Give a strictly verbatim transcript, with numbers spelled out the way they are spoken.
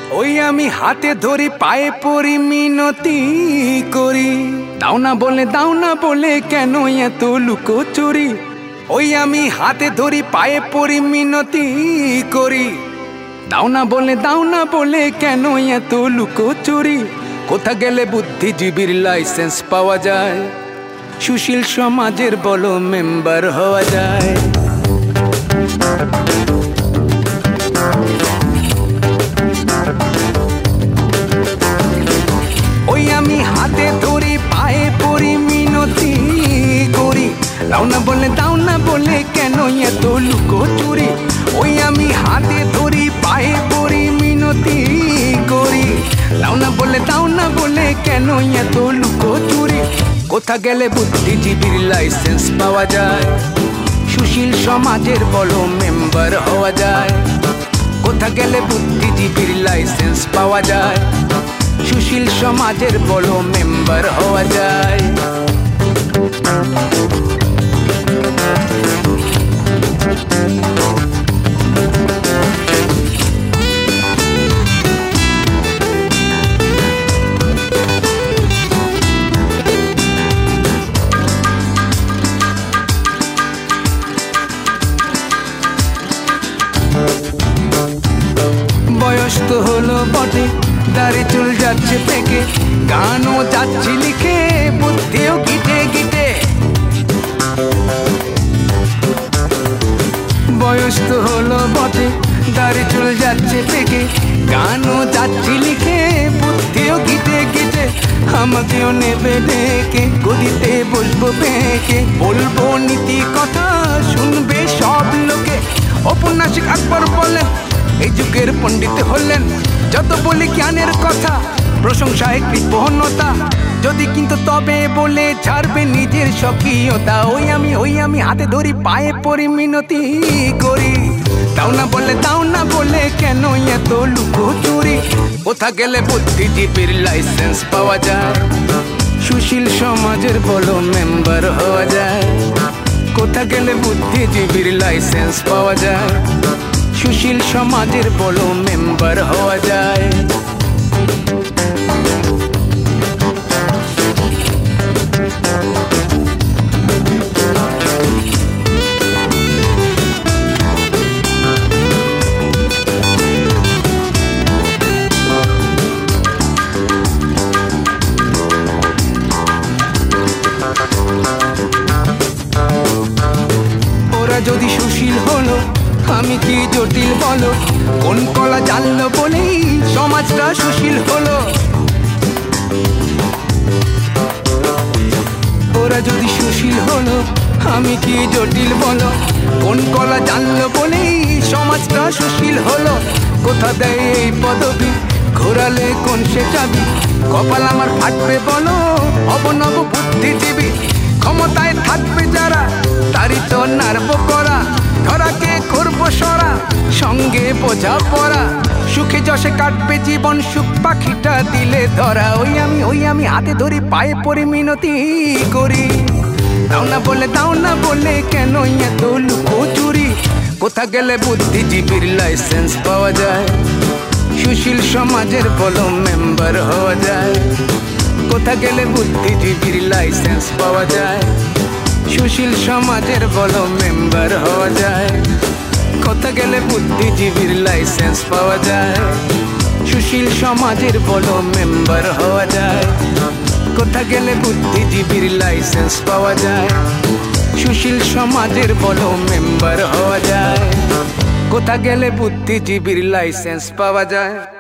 ওই আমি হাতে ধরি পায়ে পড়ি মিনতি করি, দাও না বলে দাও না বলে কেন এত লুকোচুরি। ওই আমি হাতে ধরি পায়ে পড়ি মিনতি করি, দাও না বলে দাও না বলে কেন এত লুকোচুরি। কোথা গেলে বুদ্ধিজীবীর লাইসেন্স পাওয়া যায়, সুশীল সমাজের বলো মেম্বার হওয়া যায়। ওই আমি হাতে ধরি পায়ে পড়ি মিনতি করি, দাও না বলে দাও না বলে কেন এত লুকোচুরি। ওই আমি হাতে ধরি পায়ে পড়ি মিনতি করি, দাও না বলে দাও না বলে কেন এত লুকোচুরি। কোথা গেলে বুদ্ধিজীবীর লাইসেন্স পাওয়া যায়, সুশীল সমাজের বলো মেম্বার হওয়া যায়। কোথা গেলে বুদ্ধিজীবীর লাইসেন্স পাওয়া যায়, সুশীল সমাজের বলো মেম্বার হওয়া যায়। বয়স তো হলো বটে, দাড়ি চুল যাচ্ছে পেকে, গানও যাচ্ছি লিখে, বুদ্ধিও গিটে গিটে। বয়স তো হলো বটে, দাড়ি চুল যাচ্ছে পেকে, গানও যাচ্ছি লিখে, বুদ্ধিও গিটে গিটে। আমাকেও নেবে ডেকে, গদিতে বসবো বেঁকে, বলবো নীতি কথা শুনবে সব লোকে। ঔপন্যাসিক আকবর বলেন এই যুগের পণ্ডিত হলেন, যত বলি জ্ঞানের কথা প্রশংসায় কৃপণতা। যদি কিন্তু তবে বলে ছাড়বে নিজের স্বকীয়তা। ওই আমি ওই আমি হাতে ধরি পায়ে পড়ি মিনতি করি, দাও না বলে দাও না বলে কেন এত লুকোচুরি। কোথা গেলে বুদ্ধিজীবীর লাইসেন্স পাওয়া যায়, সুশীল সমাজের বলো মেম্বার হওয়া যায়। কোথা গেলে বুদ্ধিজীবীর লাইসেন্স পাওয়া যায়, সুশীল সমাজের বলো মেম্বার হওয়া যায়। ওরা যদি সুশীল হলো আমি কি জটিল বলো, কোন কলা জানলো বলেই সমাজটা সুশীল হলো। ওরা যদি সুশীল হলো আমি কি জটিল বলো, কোন কলা জানলো বলেই সমাজটা সুশীল হলো। কোথা দেয় এই পদবি, ঘোরালে কোন সে চাবি, কপাল আমার ফাটবে বলো অবনব বুদ্ধিজীবী। ক্ষমতায় থাকবে যারা তারই তো নাড়ব করা, ধরাকে করবো সরা সঙ্গে বোঝা পড়া। সুখে যশে কাটবে জীবন সুখ পাখিটা দিলে ধরা। ওই আমি ওই আমি হাতে ধরি পায়ে পড়ি মিনতি করি, দাও না বলে দাও না বলে কেন এত লুকোচুরি। কোথা গেলে বুদ্ধিজীবীর লাইসেন্স পাওয়া যায়, সুশীল সমাজের বলো মেম্বার হওয়া যায়। কোথা গেলে বুদ্ধিজীবীর লাইসেন্স পাওয়া যায়, সুশীল সমাজের বলো মেম্বার হওয়া যায়। কোথা গেলে বুদ্ধিজীবীর লাইসেন্স পাওয়া যায়, সুশীল সমাজের বলো মেম্বার হওয়া যায়। কোথা গেলে বুদ্ধিজীবীর লাইসেন্স পাওয়া যায়, সুশীল সমাজের বলো মেম্বার হওয়া যায়। কোথা গেলে বুদ্ধিজীবীর লাইসেন্স পাওয়া যায়।